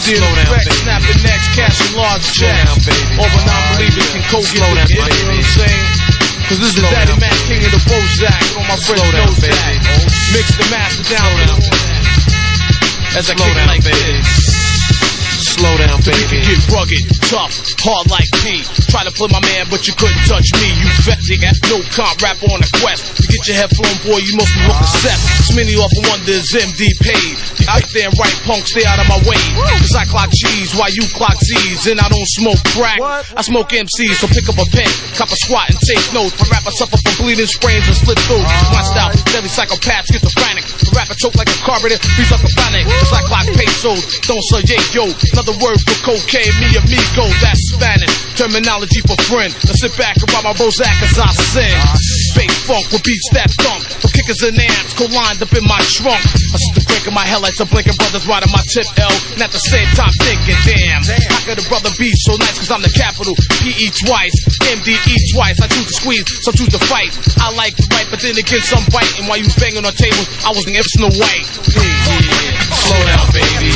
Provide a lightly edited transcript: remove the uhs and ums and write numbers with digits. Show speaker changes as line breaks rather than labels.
Easy and direct, snapping necks, cashing large checks. All the non-believers can co-get the gift, you know what I'm saying? Cause this is Daddy Mac, king of the Bozak. All my friends know that. Mix the master down to the as I kick it like this. Slow down, baby. Get rugged, tough, hard like P. Try to play my man, but you couldn't touch me. You vet, nigga, no comp, rap on a quest. To get your head flown, boy, you must be hooked to Seth. Many off of wonders, MD paid. You out there and right, punk, stay out of my way. Cause I clock cheese while you clock Z's. And I don't smoke crack, I smoke MCs. So pick up a pen, cop a squat and take notes. My rapper suffer from bleeding sprains and slip through. My style, every psychopath, schizophrenic. The rapper choke like a carburetor, breathe like a panic. Cause I clock pesos, don't say yo. Another word for cocaine, mi amigo, that's Spanish. Terminology for friend. Now sit back and rob my Bozak as I sing. Bass funk with beats that thump. From kickers and amps, co-lined up in my trunk. I sit to breaking my headlights, I'm blinking brothers riding my tip L. And at the same time thinking, damn, how could a brother be so nice? Cause I'm the capital, P.E. twice, M.D.E. twice. I choose to squeeze, some choose to fight. I like to write, but then again some biting. While you banging on tables, I was an Snow White. Slow down, baby.